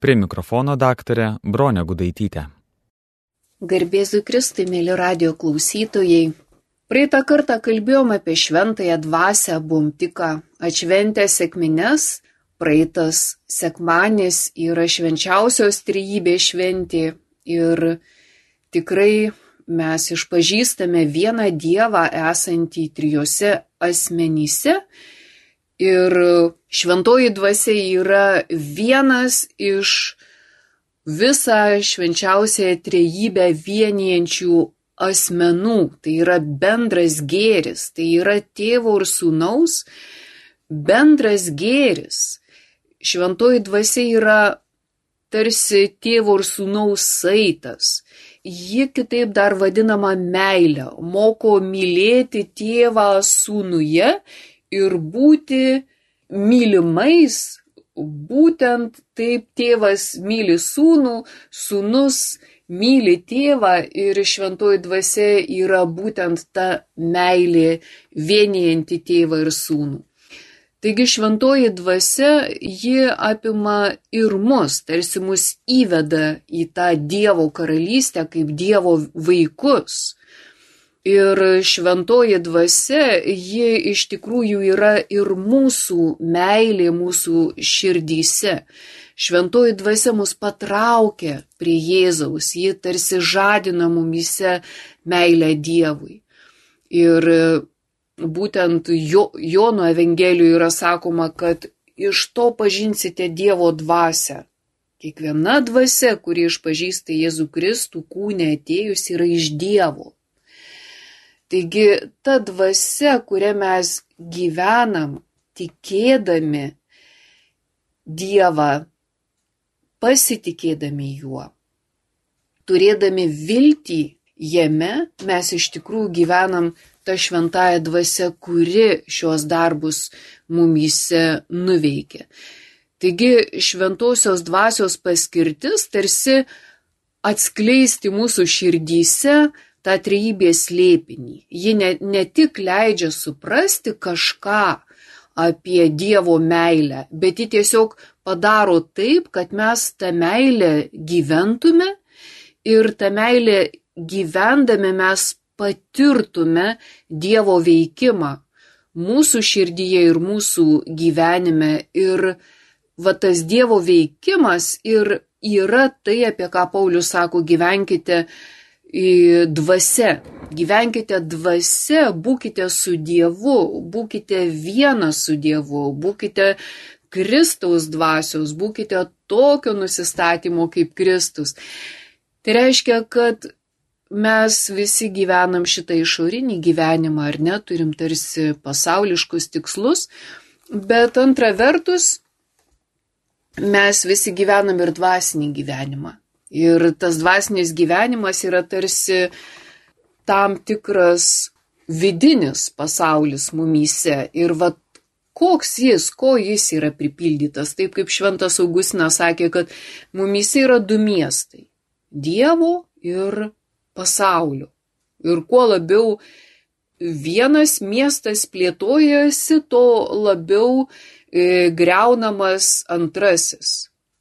Prie mikrofono daktarė Bronė Gudaitytė. Garbėzui Kristui, mėly radijo klausytojai. Praeitą kartą kalbėjom apie šventąją dvasią, buvom tik atšventę sekmines. Praeitas sekmanis yra švenčiausios trejybės šventė ir tikrai mes išpažįstame vieną Dievą esantį trijose asmenyse. Ir šventoji dvasia yra vienas iš visą švenčiausiąją trejybę vienijančių asmenų. Tai yra bendras gėris, tai yra tėvo ir sūnaus bendras gėris. Šventoji dvasia yra tarsi tėvo ir sūnaus saitas. Ji kitaip dar vadinama meile, moko mylėti tėvą sūnuje ir būti mylimais. Būtent taip tėvas myli sūnų, sūnus myli tėvą ir šventoji dvasia yra būtent ta meilė vienijanti tėvą ir sūnų. Taigi šventoji dvasia, ji apima ir mus, tarsi mus įveda į tą Dievo karalystę kaip Dievo vaikus. Ir šventoji dvasia, ji iš tikrųjų yra ir mūsų meilė, mūsų širdyse. Šventoji dvasia mus patraukia prie Jėzaus, ji tarsi žadina mumyse meilę Dievui. Ir būtent Jono Evangelijoje yra sakoma, kad iš to pažinsite Dievo dvasią. Kiekviena dvasia, kuri išpažįsta Jėzų Kristų kūne atėjus, yra iš Dievo. Taigi ta dvasia, kurią mes gyvenam, tikėdami Dievą, pasitikėdami juo, turėdami viltį jame, mes iš tikrųjų gyvenam tą šventąją dvasią, kuri šios darbus mumyse nuveikia. Taigi šventosios dvasios paskirtis tarsi atskleisti mūsų širdyse tą trejybės slėpinį. Ji ne tik leidžia suprasti kažką apie Dievo meilę, bet ji tiesiog padaro taip, kad mes tą meilę gyventume ir tą meilę gyvendami mes patirtume Dievo veikimą mūsų širdyje ir mūsų gyvenime. Ir tas Dievo veikimas ir yra tai, apie ką Paulius sako, gyvenkite dvasia. Gyvenkite dvasia, būkite su Dievu, būkite vienas su Dievu, būkite Kristaus dvasios, būkite tokio nusistatymo kaip Kristus. Tai reiškia, kad mes visi gyvenam šitą išorinį gyvenimą, ar ne, turim tarsi pasauliškus tikslus, bet antra vertus, mes visi gyvenam ir dvasinį gyvenimą. Ir tas dvasinis gyvenimas yra tarsi tam tikras vidinis pasaulis mumyse. Ir koks jis, ko jis yra pripildytas. Taip kaip šventas Augustinas sakė, kad mumyse yra du miestai – Dievo ir pasaulio. Ir kuo labiau vienas miestas plėtojasi, to labiau griaunamas antrasis.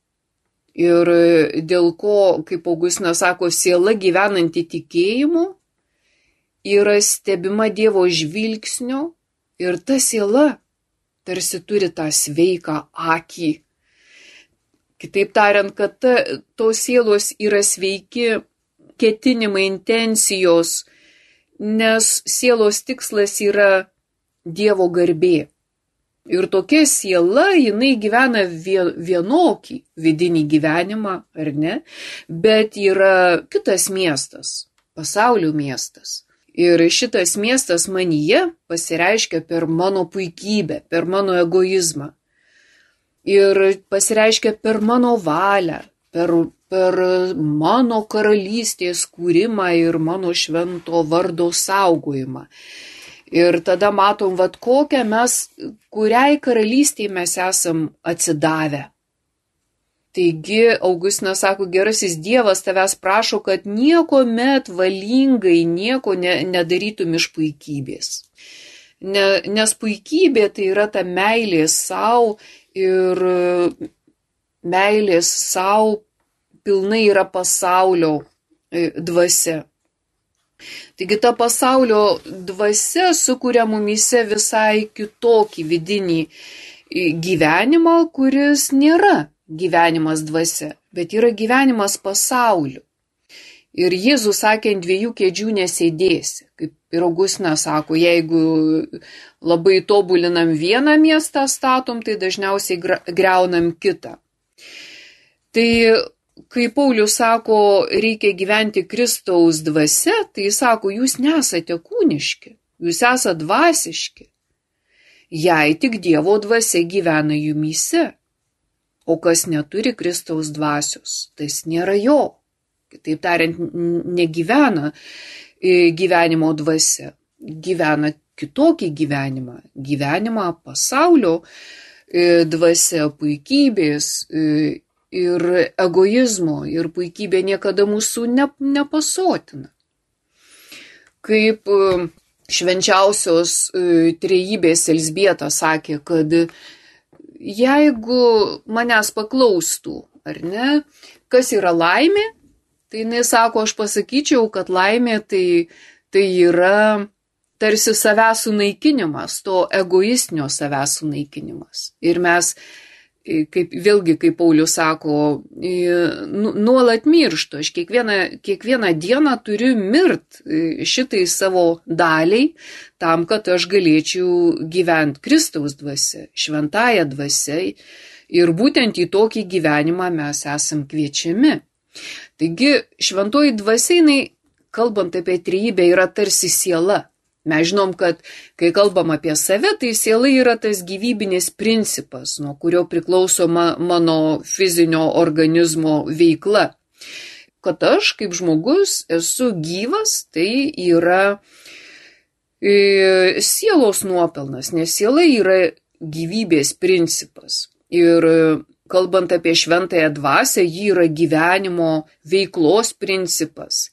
Ir dėl ko, kaip Augustinas sako, siela gyvenanti tikėjimu yra stebima Dievo žvilgsnio ir ta siela tarsi turi tą sveiką akį. Kitaip tariant, kad tos sielos yra sveiki ketinimai, intencijos, nes sielos tikslas yra Dievo garbė. Ir tokia siela, jinai gyvena vienokį vidinį gyvenimą, ar ne? Bet yra kitas miestas, pasaulio miestas. Ir šitas miestas manyje pasireiškia per mano puikybę, per mano egoizmą. Ir pasireiškia per mano valią, per mano karalystės kūrimą ir mano švento vardo saugojimą. Ir tada matom, kuriai karalystėje mes esam atsidavę. Taigi, Augustinas sako, gerasis Dievas tavęs prašo, kad niekuomet valingai nieko nedarytum iš puikybės. Nes puikybė tai yra ta meilė savo ir meilės savo pilnai yra pasaulio dvasia. Taigi ta pasaulio dvasia sukuria mumyse visai kitokį vidinį gyvenimą, kuris nėra gyvenimas dvasia, bet yra gyvenimas pasauliu. Ir Jėzus sakė, ant dviejų kėdžių nesėdėsi. Kaip ir Augustinas sako, jeigu labai tobulinam vieną miestą statom, tai dažniausiai greunam kitą. Tai kai Paulius sako, reikia gyventi Kristaus dvasia, tai jis sako, jūs nesate kūniški, jūs esate dvasiški. Jei tik Dievo dvasia gyvena jumyse, o kas neturi Kristaus dvasios, tai jis nėra jo. Kitaip tariant, negyvena gyvenimo dvasia, gyvena kitokį gyvenimą, gyvenimą pasaulio dvasia, puikybės ir egoizmo, ir puikybė niekada mūsų nepasotina. Kaip švenčiausios trejybės Elzbieta sakė, kad jeigu manęs paklaustų, ar ne, kas yra laimė, tai jinai sako, aš pasakyčiau, kad laimė tai yra tarsi savęs sunaikinimas, to egoistinio savęs sunaikinimas. Ir mes, kaip Paulius sako, nuolat mirštu. Aš kiekvieną dieną turiu šitai savo daliai, tam, kad aš galėčiau gyventi Kristaus dvasia, šventąją dvasia. Ir būtent į tokį gyvenimą mes esam kviečiami. Taigi šventoji dvasia, kalbant apie trejybę, yra tarsi siela. Mes žinom, kad kai kalbam apie save, tai siela yra tas gyvybinis principas, nuo kurio priklauso mano fizinio organizmo veikla. Kad aš kaip žmogus esu gyvas, tai yra sielos nuopelnas, nes siela yra gyvybės principas. Ir kalbant apie šventąją dvasią, ji yra gyvenimo veiklos principas.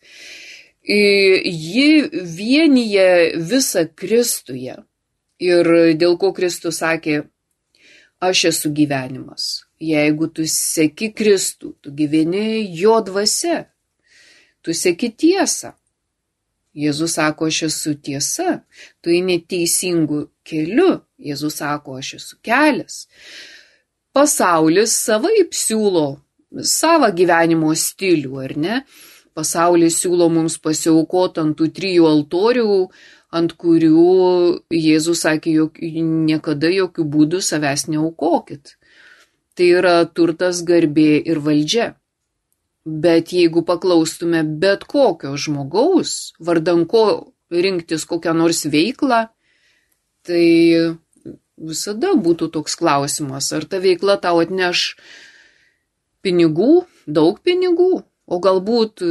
Ji vienyje visą Kristuje. Ir dėl ko Kristus sakė, aš esu gyvenimas. Jeigu tu seki Kristų, tu gyveni jo dvasia. Tu seki tiesą. Jėzus sako, aš esu tiesa. Tu eini teisingų keliu. Jėzus sako, aš esu kelias. Pasaulis savaip siūlo savo gyvenimo stilių, ar ne? Pasaulis siūlo mums pasiaukoti ant tų 3 altorių, ant kurių Jėzus sakė, jog niekada jokių būdų savęs neaukokit. Tai yra turtas, garbė ir valdžia. Bet jeigu paklaustume bet kokio žmogaus, vardan ko rinktis kokią nors veiklą, tai visada būtų toks klausimas, ar ta veikla tau atneš pinigų, daug pinigų, o galbūt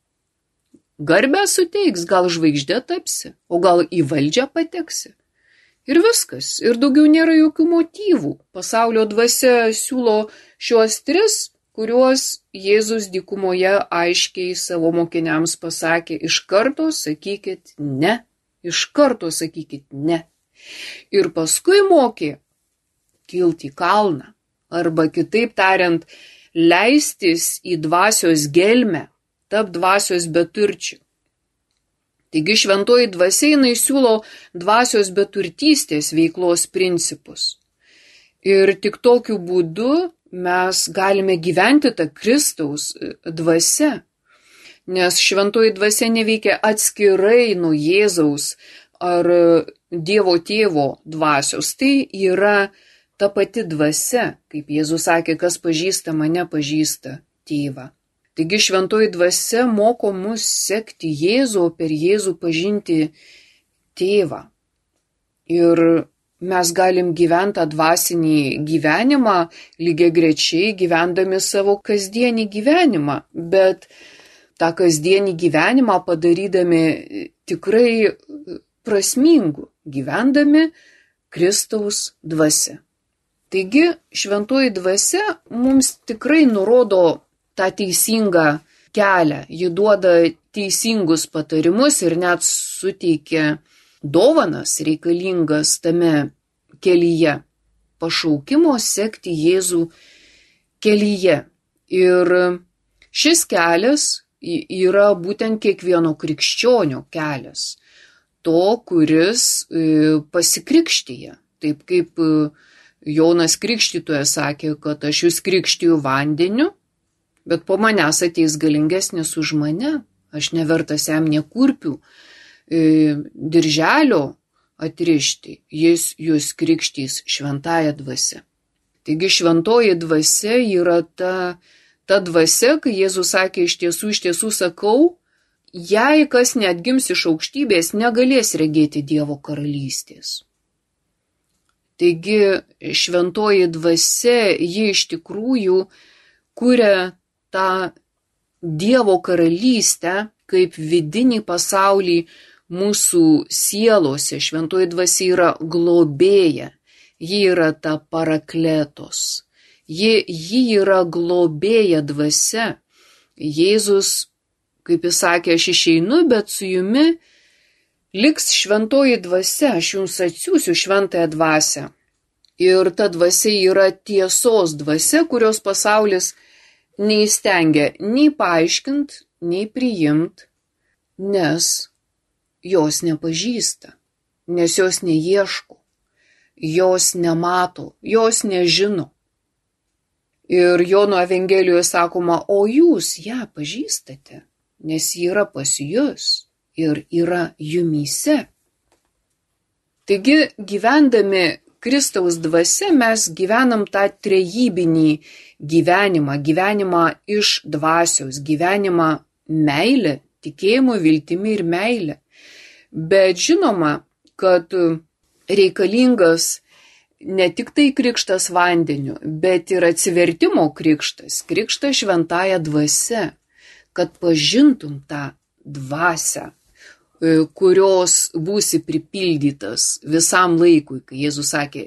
garbę suteiks, gal žvaigždė tapsi, o gal į valdžią pateksi. Ir viskas, ir daugiau nėra jokių motyvų. Pasaulio dvasia siūlo šiuos 3, kuriuos Jėzus dykumoje aiškiai savo mokiniams pasakė, iš karto sakykit ne, iš karto sakykit ne. Ir paskui mokė kilti į kalną, arba kitaip tariant, leistis į dvasios gelmę, tap dvasios beturčių. Taigi šventoji dvasia siūlo dvasios beturtystės veiklos principus. Ir tik tokiu būdu mes galime gyventi tą Kristaus dvasia, nes šventoji dvasia neveikia atskirai nuo Jėzaus ar Dievo tėvo dvasios. Tai yra ta pati dvasia, kaip Jėzus sakė, kas pažįsta mane, pažįsta tėvą. Taigi šventoji dvasia moko mus sekti Jėzų, per Jėzų pažinti tėvą. Ir mes galim gyventi tą dvasinį gyvenimą, lygiagrečiai gyvendami savo kasdienį gyvenimą, bet tą kasdienį gyvenimą padarydami tikrai prasmingu, gyvendami Kristaus dvasia. Taigi šventoji dvasia mums tikrai nurodo tą teisingą kelią, ji duoda teisingus patarimus ir net suteikia dovanas reikalingas tame kelyje, pašaukimo sekti Jėzų kelyje. Ir šis kelias yra būtent kiekvieno krikščionio kelias. To, kuris pasikrikštyja. Taip kaip Jonas Krikštytojas sakė, kad aš jūs krikštiju vandeniu, bet po manęs ateis galingesnis už mane. Aš nevertas jam nė kurpių dirželio atrišti. Jis jūs krikštys šventąja dvasia. Taigi šventoji dvasia yra ta dvasia, kai Jėzus sakė, iš tiesų sakau, jei kas neatgims iš aukštybės, negalės regėti Dievo karalystės. Taigi šventoji dvasia, ji iš tikrųjų kuria tą Dievo karalystę kaip vidinį pasaulį mūsų sielose. Šventoji dvasia yra globėja, ji yra ta parakletos, ji yra globėja dvasia. Jėzus, kaip jis sakė, aš išeinu, bet su jumi liks šventoji dvasia, aš jums atsiųsiu šventąją dvasią. Ir ta dvasia yra tiesos dvasia, kurios pasaulis neįstengia nei paaiškint, nei priimt, nes jos nepažįsta, nes jos neieško, jos nemato, jos nežino. Ir Jono Evangelijoje sakoma, o jūs ją pažįstate, nes ji yra pas jus ir yra jumyse. Taigi, gyvendami Kristaus dvasia, mes gyvenam tą trejybinį gyvenimą iš dvasios, gyvenimą meilę, tikėjimo, viltimi ir meilę. Bet žinoma, kad reikalingas ne tik tai krikštas vandeniu, bet ir atsivertimo krikštas šventąja dvasia, kad pažintum tą dvasią, kurios būsi pripildytas visam laikui, kai Jėzus sakė,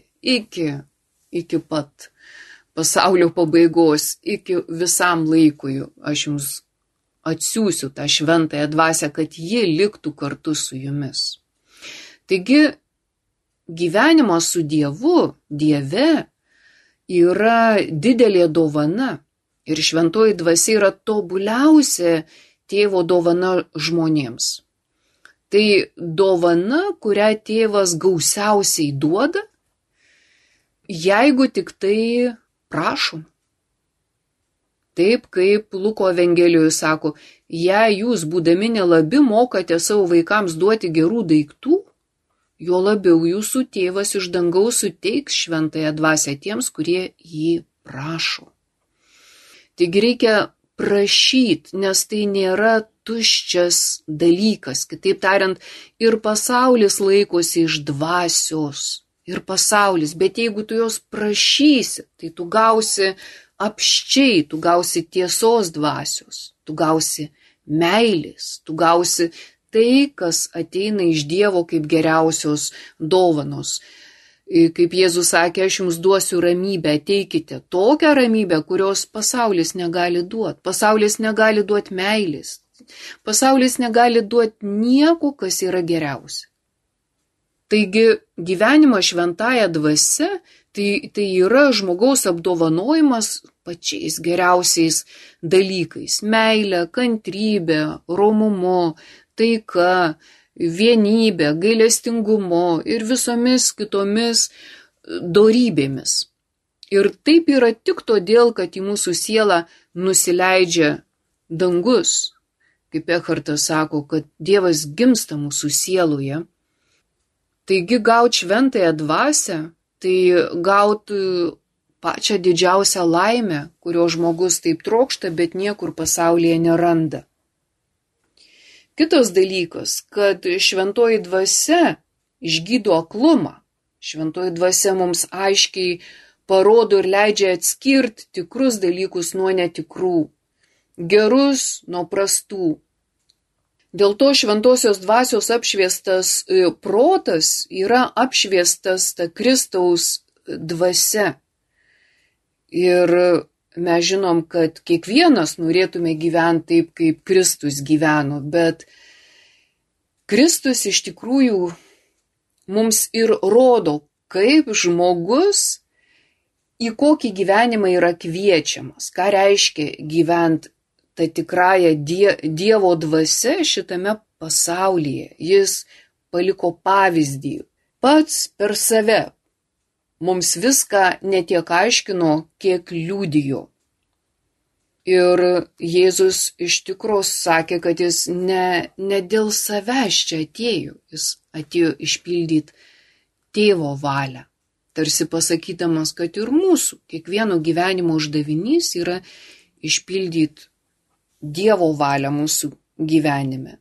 iki pat pasaulio pabaigos, iki visam laikui aš jums atsiųsiu tą šventąją dvasią, kad ji liktų kartu su jumis. Taigi, gyvenimas su Dievu, Dieve, yra didelė dovana ir šventoji dvasia yra tobuliausia tėvo dovana žmonėms. Tai dovana, kurią tėvas gausiausiai duoda, jeigu tik tai prašom. Taip kaip Luko Evangelijoje sako, jei jūs būdami nelabi mokate savo vaikams duoti gerų daiktų, juo labiau jūsų tėvas iš dangaus suteiks šventąją dvasią tiems, kurie jį prašo. Taigi reikia prašyti, nes tai nėra tuščias dalykas. Kitaip tariant, ir pasaulis laikosi iš dvasios. Ir pasaulis, bet jeigu tu jos prašysi, tai tu gausi apščiai, tu gausi tiesos dvasios, tu gausi meilės, tu gausi tai, kas ateina iš Dievo kaip geriausios dovanos. Kaip Jėzus sakė, aš jums duosiu ramybę, ateikite tokią ramybę, kurios pasaulis negali duoti. Pasaulis negali duoti meilės. Pasaulis negali duoti nieko, kas yra geriausia. Taigi gyvenimas šventąja dvasia, tai yra žmogaus apdovanojimas pačiais geriausiais dalykais. Meilė, kantrybė, romumu, taika, vienybė, gailestingumu ir visomis kitomis dorybėmis. Ir taip yra tik todėl, kad į mūsų sielą nusileidžia dangus. Kaip Ekhartas sako, kad Dievas gimsta mūsų sieloje. Taigi gauti šventąją dvasią, tai gauti pačią didžiausią laimę, kurio žmogus taip trokšta, bet niekur pasaulyje neranda. Kitas dalykas, kad šventoji dvasia išgydo aklumą. Šventoji dvasia mums aiškiai parodo ir leidžia atskirti tikrus dalykus nuo netikrų, gerus nuo prastų. Dėl to šventosios dvasios apšviestas protas yra apšviestas ta Kristaus dvasia. Ir mes žinom, kad kiekvienas norėtume gyventi taip, kaip Kristus gyveno, bet Kristus iš tikrųjų mums ir rodo, kaip žmogus į kokį gyvenimą yra kviečiamas, ką reiškia gyventi tą tikrąją Dievo dvasia šitame pasaulyje. Jis paliko pavyzdį pats per save. Mums viską ne tiek aiškino, kiek liudijo. Ir Jėzus iš tikros sakė, kad jis ne dėl savęs čia atėjo, jis atėjo išpildyti tėvo valią. Tarsi pasakydamas, kad ir mūsų kiekvieno gyvenimo uždavinys yra išpildyti Dievo valią mūsų gyvenime.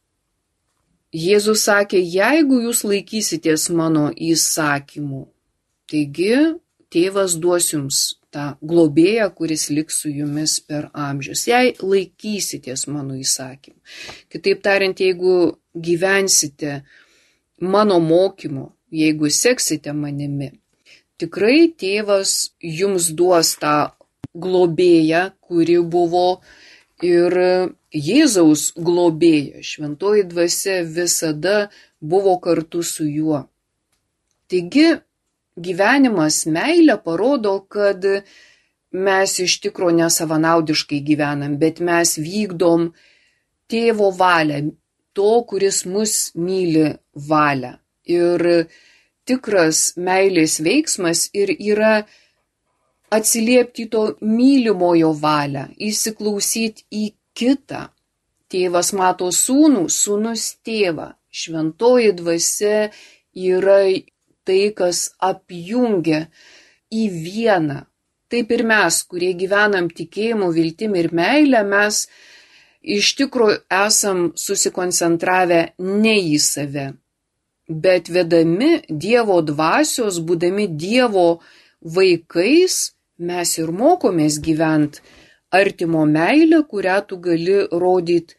Jėzus sakė, jeigu jūs laikysitės mano įsakymų, taigi tėvas duos jums tą globėją, kuris liks su jumis per amžius. Jei laikysitės mano įsakymų. Kitaip tariant, jeigu gyvensite mano mokymu, jeigu seksite manimi, tikrai tėvas jums duos tą globėją, kuri buvo ir Jėzaus globėja. Šventoji dvasia visada buvo kartu su juo. Taigi, gyvenimas meilė parodo, kad mes iš tikro nesavanaudiškai gyvenam, bet mes vykdom tėvo valią, to, kuris mus myli valią. Ir tikras meilės veiksmas ir yra atsiliepti to mylimojo valią, įsiklausyti į kitą. Tėvas mato sūnų, sūnus tėvą. Šventoji dvasia yra tai, kas apjungia į vieną. Taip ir mes, kurie gyvenam tikėjimu, viltim ir meilę, mes iš tikrųjų esam susikoncentravę ne į save, bet vedami Dievo dvasios, būdami Dievo vaikais, mes ir mokomės gyventi artimo meilę, kurią tu gali rodyti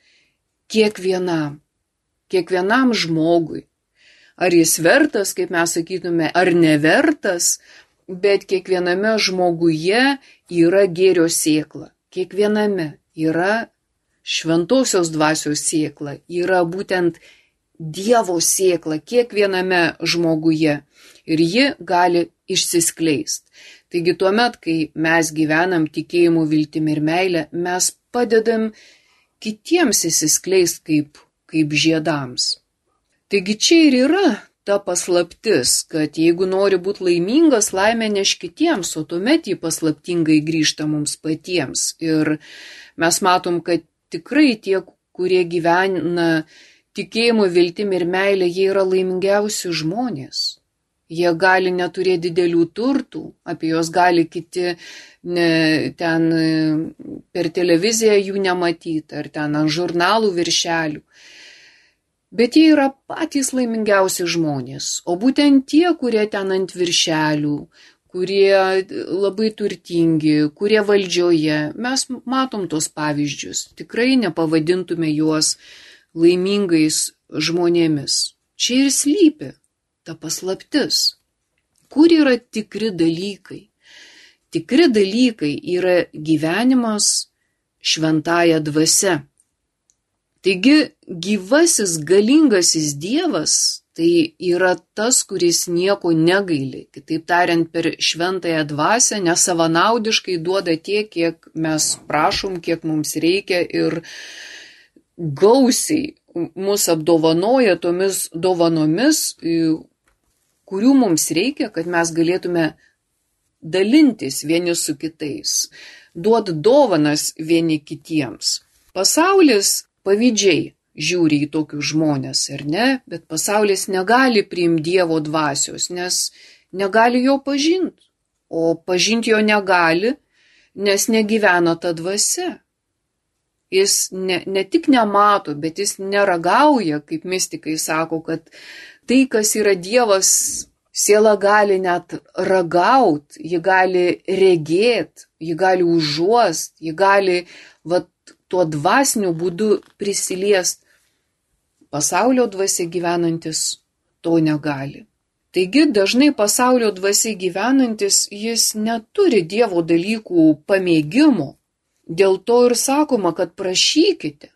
kiekvienam žmogui. Ar jis vertas, kaip mes sakytume, ar nevertas, bet kiekviename žmoguje yra gėrio sėkla. Kiekviename yra šventosios dvasios sėkla, yra būtent Dievo sėkla kiekviename žmoguje ir ji gali išsiskleisti. Taigi tuomet, kai mes gyvenam tikėjimu, viltim ir meilę, mes padedam kitiems išsiskleisti kaip žiedams. Taigi čia ir yra ta paslaptis, kad jeigu nori būti laimingas, laimę neš kitiems, o tuomet jį paslaptingai grįžta mums patiems. Ir mes matom, kad tikrai tie, kurie gyvena tikėjimu, viltim ir meilė, jie yra laimingiausi žmonės. Jie gali neturėti didelių turtų, apie juos gali kiti ten per televiziją jų nematyti, ar ten ant žurnalų viršelių. Bet jie yra patys laimingiausi žmonės, o būtent tie, kurie ten ant viršelių, kurie labai turtingi, kurie valdžioje, mes matom tos pavyzdžius, tikrai nepavadintume juos laimingais žmonėmis. Čia ir slypi ta paslaptis. Kur yra tikri dalykai? Tikri dalykai yra gyvenimas šventąja dvasia. Taigi gyvasis, galingasis Dievas tai yra tas, kuris nieko negaili. Kitaip tariant, per šventąją dvasią nesavanaudiškai duoda tiek, kiek mes prašom, kiek mums reikia ir gausiai mus apdovanoja tomis dovanomis, kurių mums reikia, kad mes galėtume dalintis vieni su kitais, duoti dovanas vieni kitiems. Pasaulis pavydžiai žiūri į tokius žmonės, ar ne? Bet pasaulis negali priimti Dievo dvasios, nes negali jo pažinti. O pažinti jo negali, nes negyvena ta dvasia. Jis ne tik nemato, bet jis neragauja, kaip mistikai sako, kad tai, kas yra Dievas, siela gali net ragauti, ji gali regėti, ji gali užuosti, ji gali tuo dvasiniu būdu prisiliest. Pasaulio dvasia gyvenantis to negali. Taigi dažnai pasaulio dvasia gyvenantis jis neturi Dievo dalykų pamėgimo. Dėl to ir sakoma, kad prašykite,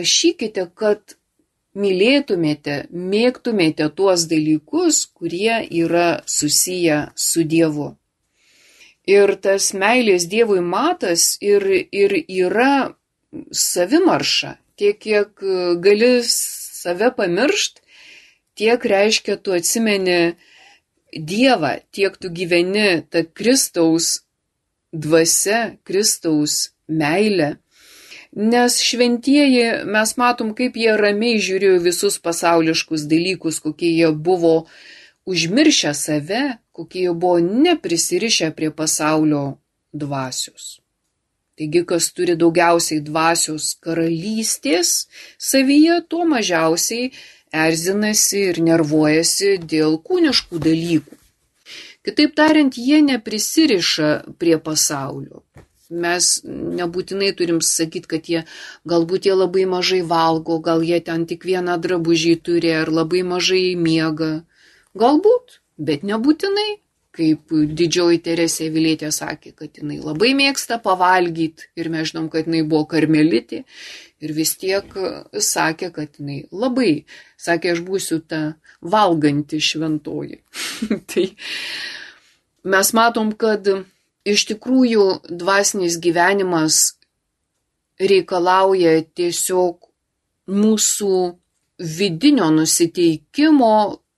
kad mylėtumėte, mėgtumėte tuos dalykus, kurie yra susiję su Dievu. Ir tas meilės Dievui matas ir yra savimarša. Tiek, kiek gali save pamiršt, tiek reiškia tu atsimeni Dievą, tiek tu gyveni tą Kristaus dvasia, Kristaus meilė. Nes šventieji, mes matom, kaip jie ramiai žiūrėjo visus pasauliškus dalykus, kokie jie buvo užmiršę save, kokie jie buvo neprisirišę prie pasaulio dvasios. Taigi, kas turi daugiausiai dvasios karalystės savyje, tuo mažiausiai erzinasi ir nervuojasi dėl kūniškų dalykų. Kitaip tariant, jie neprisiriša prie pasaulio. Mes nebūtinai turim sakyti, kad galbūt jie labai mažai valgo, gal jie ten tik vieną drabužį turi ar labai mažai miega. Galbūt, bet nebūtinai. Kaip didžioji Teresė Avilietė sakė, kad jinai labai mėgsta pavalgyti ir mes žinom, kad jinai buvo karmelitė ir vis tiek sakė, kad jinai labai, sakė, aš būsiu ta valganti šventoji. Tai mes matom, kad iš tikrųjų dvasinis gyvenimas reikalauja tiesiog mūsų vidinio nusiteikimo,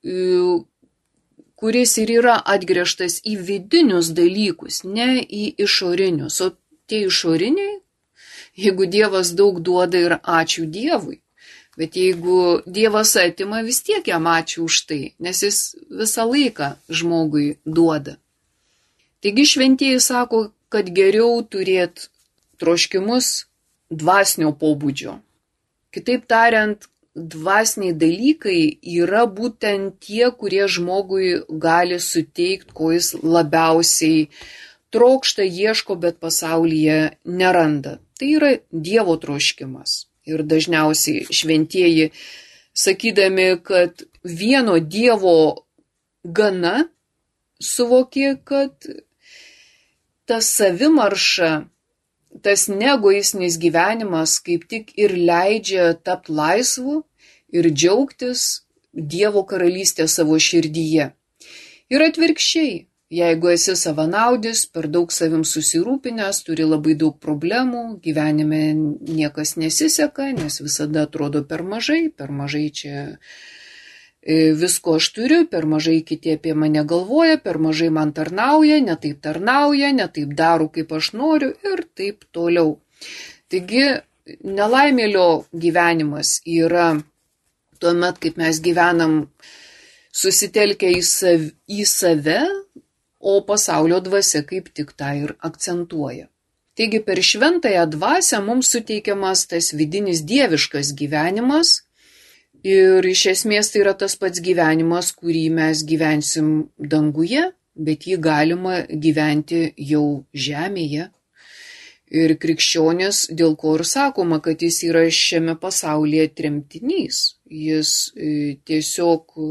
kuris ir yra atgręžtas į vidinius dalykus, ne į išorinius. O tie išoriniai, jeigu Dievas daug duoda ir ačiū Dievui, bet jeigu Dievas atima, vis tiek jam ačiū už tai, nes jis visą laiką žmogui duoda. Taigi šventieji sako, kad geriau turėti troškimus dvasinio pobūdžio. Kitaip tariant, dvasiniai dalykai yra būtent tie, kurie žmogui gali suteikti, ko jis labiausiai trokšta, ieško, bet pasaulyje neranda. Tai yra Dievo troškimas. Ir dažniausiai šventieji, sakydami, kad vieno Dievo gana, suvokė, kad ta savimarša, tas neegoistinis gyvenimas kaip tik ir leidžia tapti laisvu ir džiaugtis Dievo karalystę savo širdyje. Ir atvirkščiai, jeigu esi savanaudis, per daug savim susirūpinęs, turi labai daug problemų, gyvenime niekas nesiseka, nes visada atrodo per mažai čia visko aš turiu, per mažai kiti apie mane galvoja, per mažai man tarnauja, ne taip daro, kaip aš noriu ir taip toliau. Taigi, nelaimėlio gyvenimas yra tuomet, kaip mes gyvenam susitelkę į save, o pasaulio dvasia kaip tik tą ir akcentuoja. Taigi, per šventąją dvasią mums suteikiamas tas vidinis dieviškas gyvenimas, ir iš esmės tai yra tas pats gyvenimas, kurį mes gyvensim danguje, bet jį galima gyventi jau žemėje. Ir krikščionis, dėl ko ir sakoma, kad jis yra šiame pasaulyje tremtinys. Jis tiesiog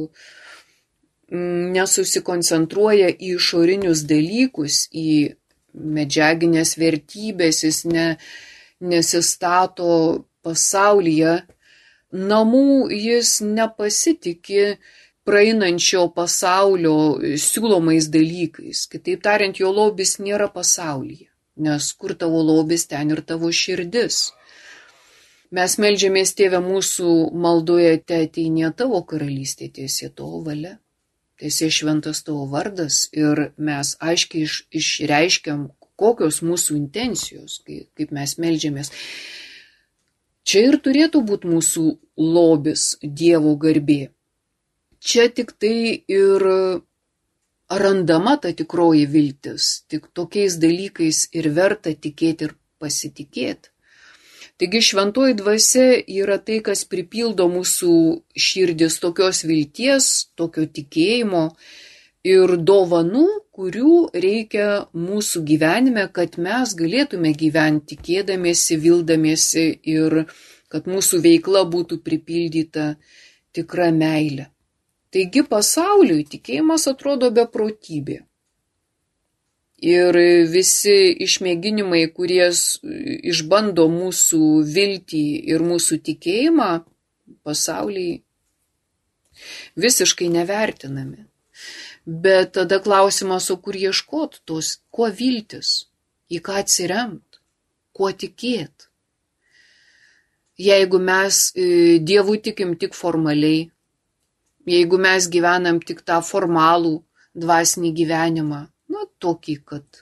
nesusikoncentruoja į išorinius dalykus, į medžiaginės vertybės, jis nesistato pasaulyje namų, jis nepasitikė praeinančio pasaulio siūlomais dalykais. Kitaip tariant, jo lobis nėra pasaulyje, nes kur tavo lobis, ten ir tavo širdis. Mes meldžiamės, Tėve mūsų maldoje, teateinie tavo karalystė, teesie tavo valia, teesie šventas tavo vardas, ir mes aiškiai išreiškiam, kokios mūsų intencijos, kaip mes meldžiamės. Čia ir turėtų būti mūsų lobis, Dievo garbė. Čia tik tai ir randama ta tikroji viltis, tik tokiais dalykais ir verta tikėti ir pasitikėti. Taigi šventoji dvasia yra tai, kas pripildo mūsų širdis tokios vilties, tokio tikėjimo ir dovanų, kurių reikia mūsų gyvenime, kad mes galėtume gyventi tikėdamiesi, vildamiesi ir kad mūsų veikla būtų pripildyta tikra meilė. Taigi pasauliui tikėjimas atrodo beprotybė. Ir visi išmėginimai, kurie išbando mūsų viltį ir mūsų tikėjimą, pasauliai visiškai nevertinami. Bet tada klausimas, o kur ieškot tos, kuo viltis, į ką atsiremt, kuo tikėt. Jeigu mes Dievu tikim tik formaliai, jeigu mes gyvenam tik tą formalų dvasinį gyvenimą, tokį, kad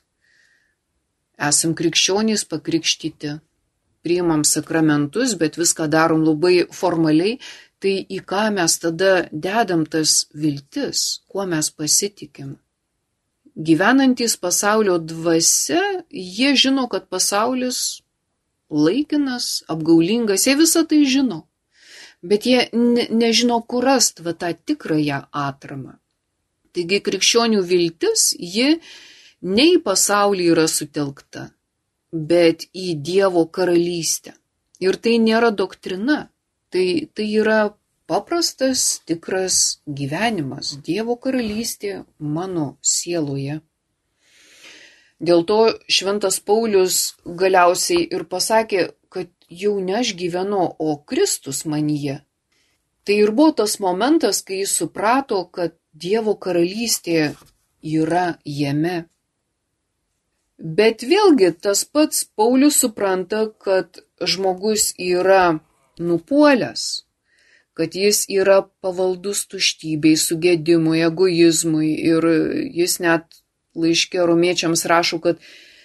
esam krikščionys pakrikštyti, priimam sakramentus, bet viską darom labai formaliai, tai į ką mes tada dedam tas viltis, kuo mes pasitikim. Gyvenantys pasaulio dvasia, jie žino, kad pasaulis laikinas, apgaulingas, jie visą tai žino, bet jie nežino, kur rast tą tikrąją atramą. Taigi krikščionių viltis, ji ne į pasaulį yra sutelkta, bet į Dievo karalystę. Ir tai nėra doktrina, tai yra paprastas, tikras gyvenimas, Dievo karalystė mano sieloje. Dėl to šventas Paulius galiausiai ir pasakė, kad jau ne aš gyvenu, o Kristus manyje. Tai ir buvo tas momentas, kai jis suprato, kad Dievo karalystė yra jame. Bet vėlgi tas pats Paulius supranta, kad žmogus yra nupuolęs, kad jis yra pavaldus tuštybei, sugėdimui, egoizmui ir jis net laiške romiečiams rašo, kad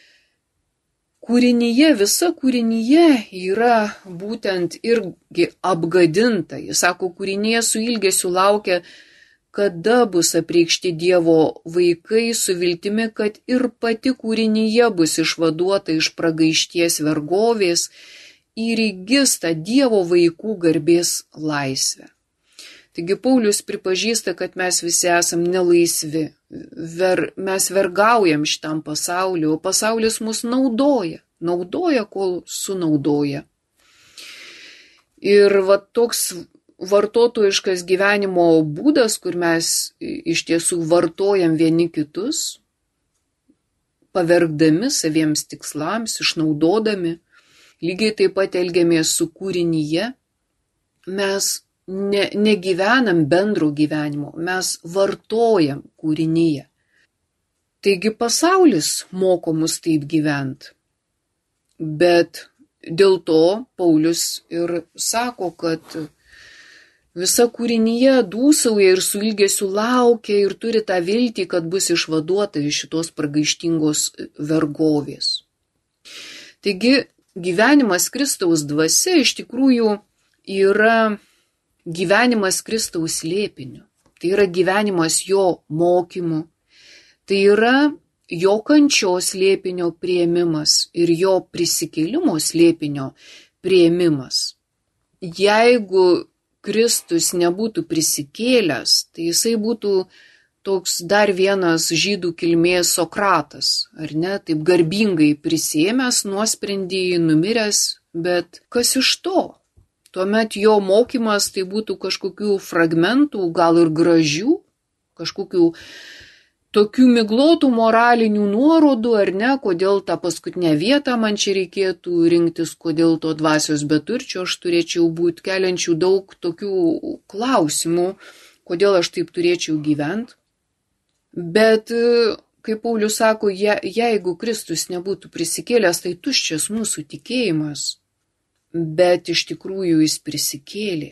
kūrinyje, visa kūrinyje yra būtent irgi apgadinta. Jis sako, kūrinyje su ilgesiu laukia, kada bus apreikšti Dievo vaikai su viltimi, kad ir pati kūrinyje bus išvaduota iš pragaišties vergovės ir įgis tą Dievo vaikų garbės laisvę. Taigi Paulius pripažįsta, kad mes visi esam nelaisvi, mes vergaujam šitam pasauliu, o pasaulis mus naudoja, kol sunaudoja. Ir toks vartotojiškas gyvenimo būdas, kur mes iš tiesų vartojam vieni kitus, pavergdami saviems tikslams, išnaudodami, lygiai taip pat elgiamės su kūrinyje, mes negyvenam bendro gyvenimo, mes vartojam kūrinyje. Taigi pasaulis moko mus taip gyvent. Bet dėl to Paulius ir sako, kad visa kūrinyje dūsauja ir su ilgesiu laukia ir turi tą viltį, kad bus išvaduota iš šitos pragaištingos vergovės. Taigi gyvenimas Kristaus dvasia iš tikrųjų yra gyvenimas Kristaus slėpiniu, tai yra gyvenimas jo mokymu, tai yra jo kančios slėpinio priėmimas ir jo prisikėlimo slėpinio priėmimas. Jeigu Kristus nebūtų prisikėlęs, tai jisai būtų toks dar vienas žydų kilmės Sokratas, ar ne, taip garbingai prisiėmęs nuosprendį, numiręs, bet kas iš to? Tuomet jo mokymas tai būtų kažkokių fragmentų, gal ir gražių, kažkokių tokių miglotų moralinių nuorodų, ar ne, kodėl tą paskutinę vietą man čia reikėtų rinktis, kodėl to dvasios beturčio aš turėčiau būti, keliančių daug tokių klausimų, kodėl aš taip turėčiau gyventi. Bet, kaip Paulius sako, jeigu Kristus nebūtų prisikėlęs, tai tuščias mūsų tikėjimas. Bet iš tikrųjų jis prisikėlė.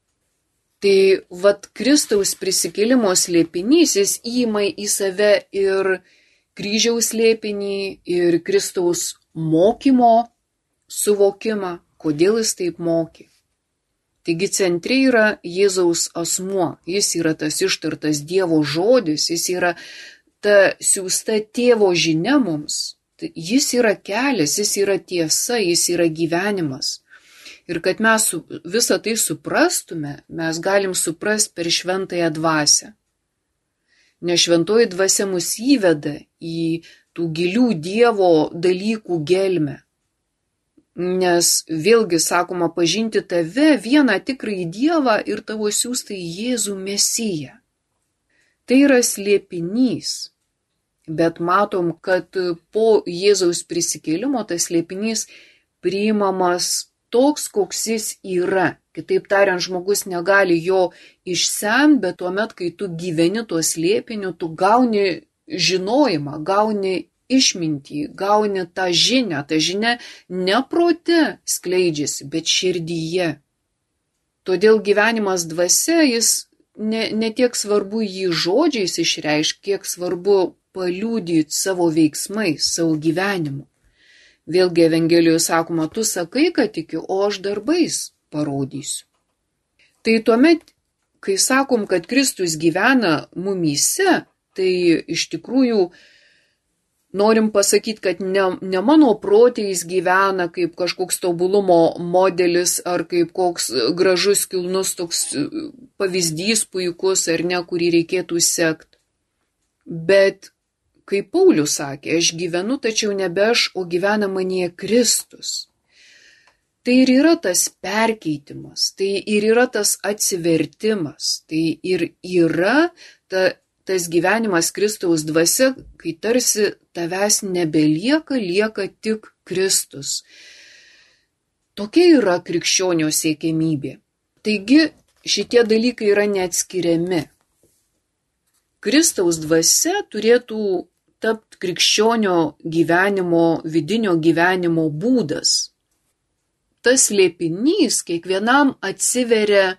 Tai Kristaus prisikėlimo slėpinys, jis įima į save ir kryžiaus slėpinį, ir Kristaus mokymo suvokimą, kodėl jis taip mokė. Taigi centre yra Jėzaus asmuo, jis yra tas ištartas Dievo žodis, jis yra ta siųsta tėvo žinia mums. Jis yra kelias, jis yra tiesa, jis yra gyvenimas. Ir kad mes visą tai suprastume, mes galim suprasti per šventąją dvasią. Nes šventoji dvasia mus įveda į tų gilių Dievo dalykų gelmę. Nes vėlgi sakoma pažinti tave, vieną tikrąjį Dievą ir tavo siųstą Jėzų Mesiją. Tai yra slėpinys. Bet matom, kad po Jėzaus prisikėlimo tas slėpinys priimamas toks, koks jis yra, Kitaip tariant, žmogus negali jo išsemti, bet tuomet, kai tu gyveni tuo slėpiniu, tu gauni žinojimą, gauni išmintį, gauni tą žinią. Ta žinia ne prote skleidžiasi, bet širdyje. Todėl gyvenimas dvasia, jis ne tiek svarbu jį žodžiais išreiškti, kiek svarbu paliudyti savo veiksmais, savo gyvenimu. Vėlgi Evangelijoje sakoma, tu sakai, kad tiki, o aš darbais parodysiu. Tai tuomet, kai sakom, kad Kristus gyvena mumyse, tai iš tikrųjų norim pasakyti, kad ne mano protė jis gyvena kaip kažkoks tobulumo modelis ar kaip koks gražus, kilnus toks pavyzdys puikus ar ne, kurį reikėtų sekti. Bet, kaip Paulius sakė, aš gyvenu, tačiau nebe aš, o gyvena manyje Kristus. Tai ir yra tas perkeitimas, tai ir yra tas atsivertimas, tai ir yra tas gyvenimas Kristaus dvasia, kai tarsi tavęs nebelieka, lieka tik Kristus. Tokia yra krikščionio siekiamybė. Taigi šitie dalykai yra neatskiriami. Kristaus dvasia turėtų tapti krikščionio gyvenimo, vidinio gyvenimo būdas. Tas slėpinys kiekvienam atsiveria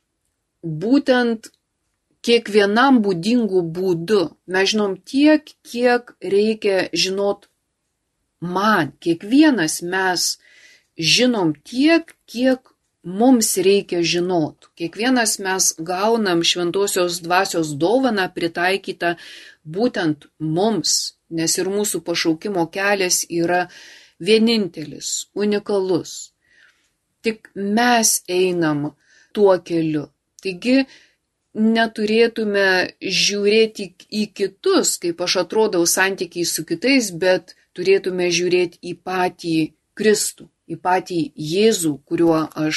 būtent kiekvienam būdingų būdų. Mes žinom tiek, kiek reikia žinot man. Kiekvienas mes žinom tiek, kiek mums reikia žinot. Kiekvienas mes gaunam šventosios dvasios dovaną pritaikytą būtent mums, nes ir mūsų pašaukimo kelias yra vienintelis, unikalus. Tik mes einam tuo keliu. Taigi, neturėtume žiūrėti į kitus, kaip aš atrodau santykiai su kitais, bet turėtume žiūrėti į patį Kristų, į patį Jėzų, kuriuo aš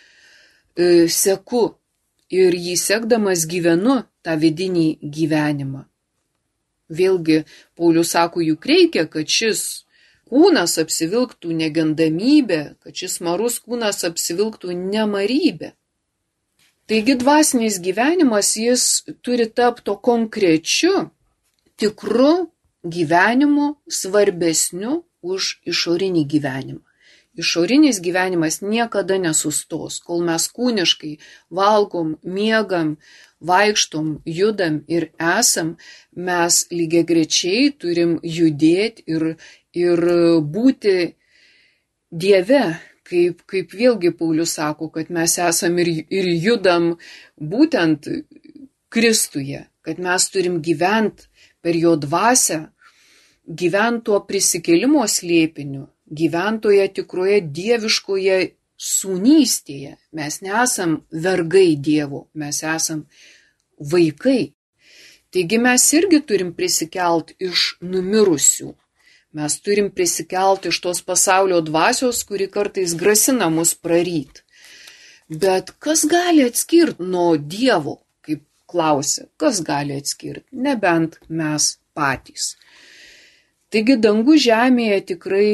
seku ir jį sekdamas gyvenu tą vidinį gyvenimą. Vėlgi, Paulius sako, juk reikia, kad šis kūnas apsivilktų negandamybę, kad šis marus kūnas apsivilktų nemarybę. Taigi dvasinis gyvenimas, jis turi tapti konkrečiu, tikru gyvenimu, svarbesniu už išorinį gyvenimą. Išorinis gyvenimas niekada nesustos, kol mes kūniškai valgom, miegam, vaikštom, judam ir esam, mes lygiagrečiai turim judėti ir būti Dieve. Kaip vėlgi Paulius sako, kad mes esam ir judam būtent Kristuje, kad mes turim gyventi per jo dvasią, gyventi tuo prisikėlimo slėpiniu, gyventi toje tikroje dieviškoje sūnystėje. Mes nesam vergai Dievo, mes esam vaikai. Taigi mes irgi turim prisikelt iš numirusių. Mes turim prisikelti iš tos pasaulio dvasios, kuri kartais grasina mus praryt. Bet kas gali atskirti nuo Dievo, kaip klausia, kas gali atskirti, nebent mes patys. Taigi dangų žemėje tikrai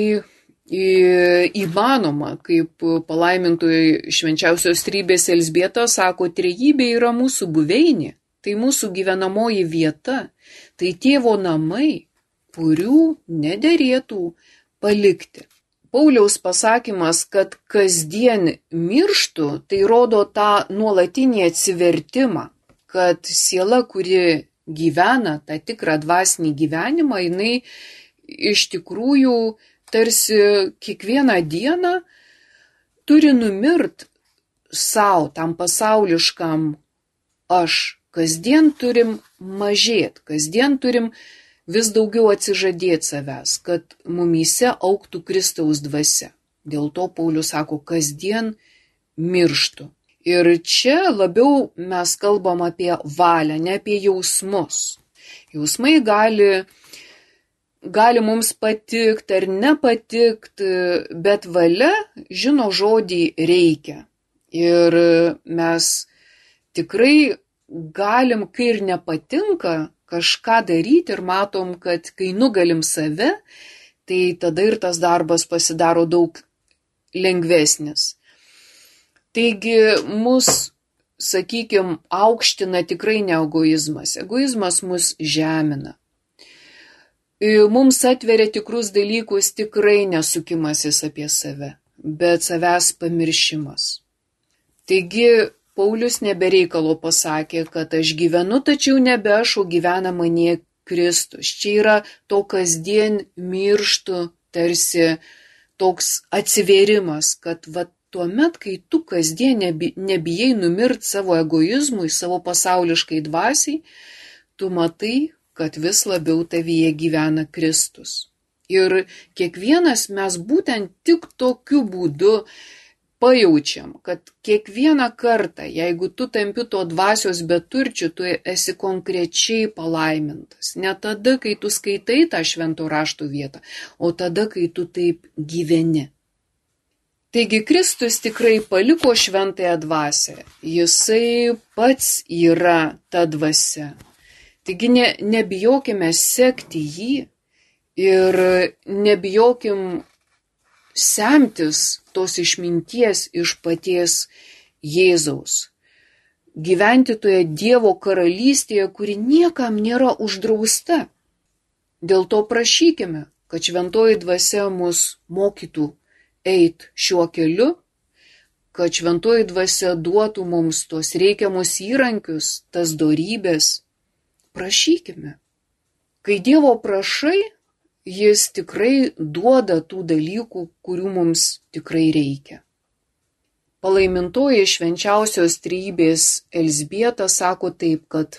įmanoma, kaip palaimintoji švenčiausios trybės Elzbieta sako, trejybė yra mūsų buveinė, tai mūsų gyvenamoji vieta, tai tėvo namai, kurių nederėtų palikti. Pauliaus pasakymas, kad kasdien mirštų, tai rodo tą nuolatinį atsivertimą, kad siela, kuri gyvena tą tikrą dvasinį gyvenimą, jinai iš tikrųjų tarsi kiekvieną dieną turi numirt savo, tam pasauliškam aš. Kasdien turim mažėti, kasdien turim vis daugiau atsižadėti savęs, kad mumyse augtų Kristaus dvasia. Dėl to Paulius sako, kasdien mirštu. Ir čia labiau mes kalbam apie valią, ne apie jausmus. Jausmai gali mums patikti ar nepatikti, bet valia žino žodį reikia. Ir mes tikrai galim, kai ir nepatinka, kažką daryti ir matom, kad kai nugalim save, tai tada ir tas darbas pasidaro daug lengvesnis. Taigi mus, sakykime, aukština tikrai ne egoizmas. Egoizmas mus žemina. Mums atveria tikrus dalykus tikrai nesukimasis apie save, bet savęs pamiršimas. Taigi Paulius nebereikalo pasakė, kad aš gyvenu, tačiau nebe aš, o gyvena manyje Kristus. Čia yra to kasdien mirštu, tarsi toks atsivėrimas, kad tuomet, kai tu kasdien nebijai numirti savo egoizmui, savo pasauliškai dvasiai, tu matai, kad vis labiau tavyje gyvena Kristus. Ir kiekvienas mes būtent tik tokiu būdu pajaučiam, kad kiekvieną kartą, jeigu tu tampi to dvasios beturčiu, tu esi konkrečiai palaimintas. Ne tada, kai tu skaitai tą švento rašto vietą, o tada, kai tu taip gyveni. Taigi Kristus tikrai paliko šventąją dvasią. Jisai pats yra ta dvasia. Taigi nebijokime sekti jį ir nebijokim semtis tos išminties iš paties Jėzaus. Gyventi toje Dievo karalystėje, kuri niekam nėra uždrausta. Dėl to prašykime, kad šventoji dvasia mus mokytų eit šiuo keliu, kad šventoji dvasia duotų mums tos reikiamus įrankius, tas dorybės. Prašykime. Kai Dievo prašai, jis tikrai duoda tų dalykų, kurių mums tikrai reikia. Palaimintoji švenčiausios trejybės Elzbieta sako taip, kad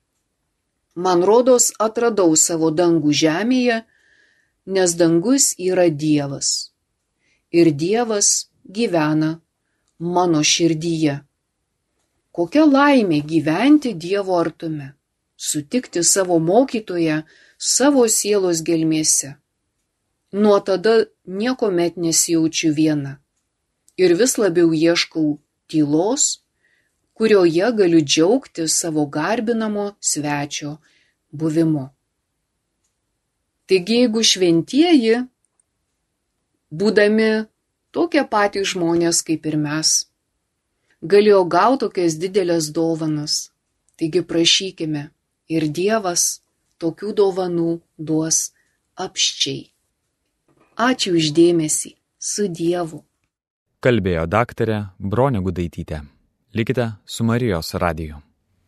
man rodos atradau savo dangų žemėje, nes dangus yra Dievas. Ir Dievas gyvena mano širdyje. Kokia laimė gyventi Dievo artume, sutikti savo mokytoją savo sielos gelmėse. Nuo tada niekuomet nesijaučiu viena ir vis labiau ieškau tylos, kurioje galiu džiaugti savo garbinamo svečio buvimu. Taigi, jeigu šventieji, būdami tokie patys žmonės kaip ir mes, galėjo gauti tokias didelės dovanas, taigi prašykime ir Dievas tokių dovanų duos apsčiai. Ačiū už dėmesį. Su Dievu. Kalbėjo daktarė Bronė Gudaitytė. Likite su Marijos radiju.